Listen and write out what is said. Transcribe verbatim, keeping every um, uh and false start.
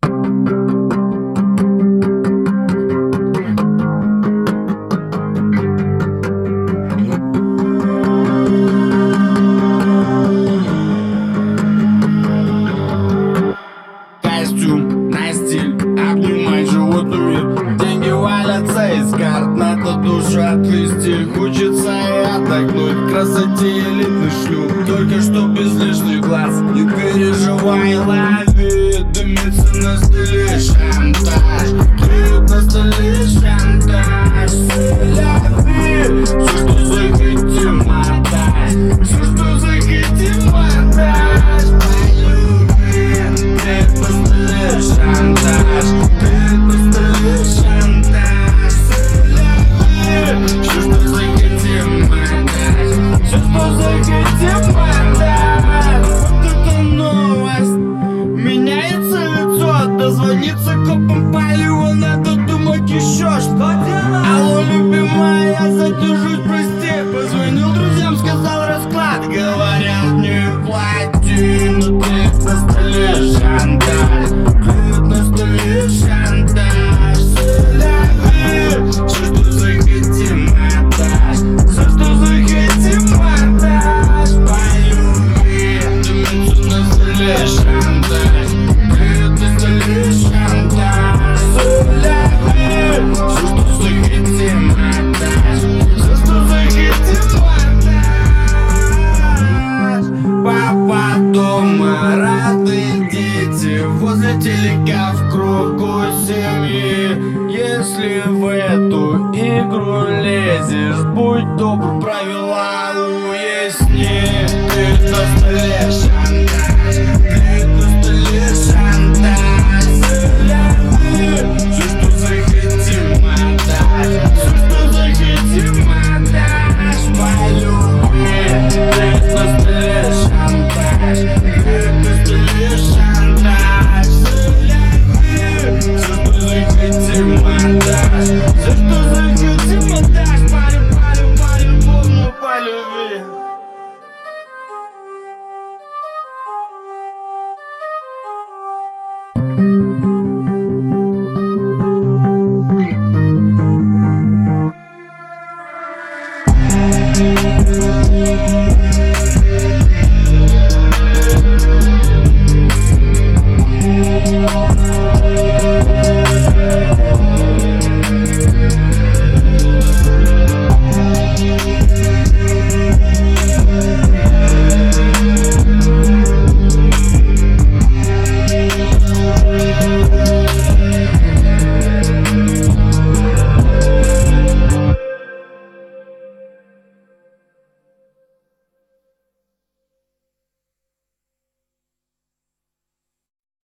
Костюм на стиль, обнимай животный мир. Деньги валятся из карт, надо душу отвести. Хочется и отдохнуть, красоте элитный шлюх, только что без лишних глаз. Не переживай, лови, дымится на столе шантаж. Клюет на столе шантаж. Лови, все, что захотим, отдай. Все, что захотим, отдашь. Шантаж, ты на столе шантаж. Все, что захотим, отдать. Все, что захотим, отдать. Вот это новость. Меняется лицо, дозвониться копам палево. Надо думать еще что. Алло, любимая, я задержусь, прости. Позвонил друзьям, сказал расклад. Говорят, не плати, но ты на столе шантаж. Шантаж, лови, все, что захотим, отдашь. Все, что захотим, отдашь. Полюби, дымится на столе шантаж. Клюет на столе шантаж. Лови, все, что захотим, отдашь. Все, что захотим, отдашь. Папа дома, рады дети, возле телека в кругу семьи. Если в эту игру лезешь, будь добр, правила уясни. Ты на столе шантаж, ты на столе шантаж. Лови, все, что захотим, отдать. Все, что захотим, отдашь. Полюби, ты на столе шантаж, ты на столе шантаж. Все, что захотим, отдашь. Все, что захотим, отдашь. Полю, полю, по-любому полюби. We'll be right back.